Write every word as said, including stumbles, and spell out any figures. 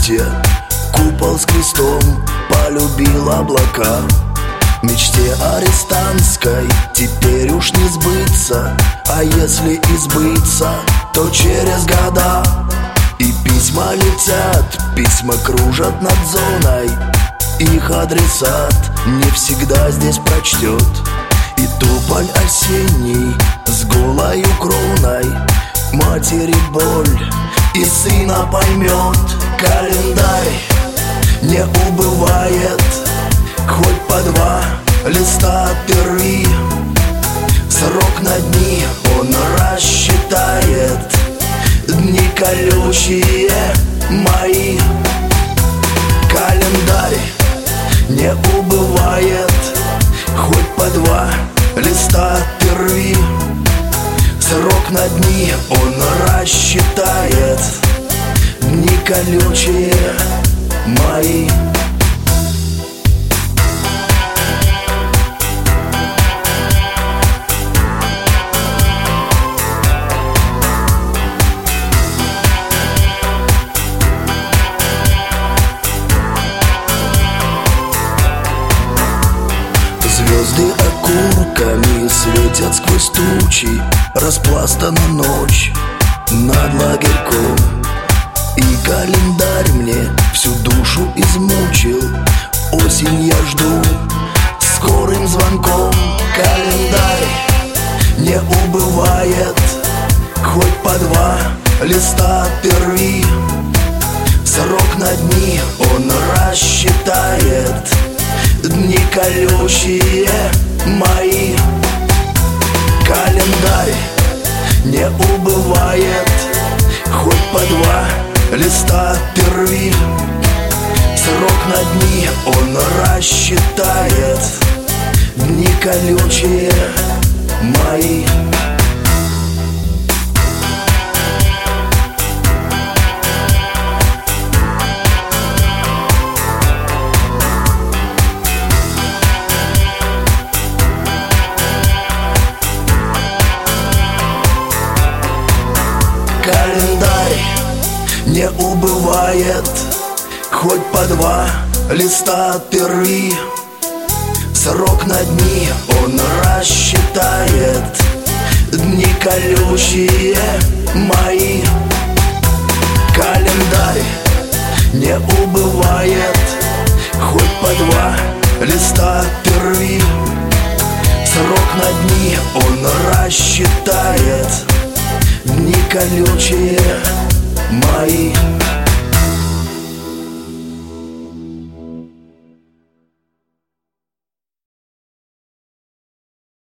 платье, купол с крестом, полюбил облака. Мечте арестантской теперь уж не сбыться, а если и сбыться, то через года. И письма летят, письма кружат над зоной, их адресат не всегда здесь прочтет. И тополь осенний с голою кроной матери боль и сына поймет. Календарь не убывает, хоть по два листа ты рви. Срок на дни он рассчитает, дни колючие мои. Календарь не убывает, хоть по два листа ты рви. Срок на дни он рассчитает, дни колючие мои. Звезды окурками светят сквозь тучи, распластана ночь над лагерьком. И календарь мне всю душу измучил, осень я жду скорым звонком. Календарь не убывает, хоть по два листа ты рви. Срок на дни он рассчитает, дни колючие мои. Календарь не убывает, хоть по два листа ты рви. Срок на дни он рассчитает, дни колючие мои. Календарь не убывает, хоть по два листа ты рви. Срок на дни он рассчитает, дни колючие мои. Календарь не убывает, хоть по два листа ты рви. Срок на дни он рассчитает, дни колючие мои.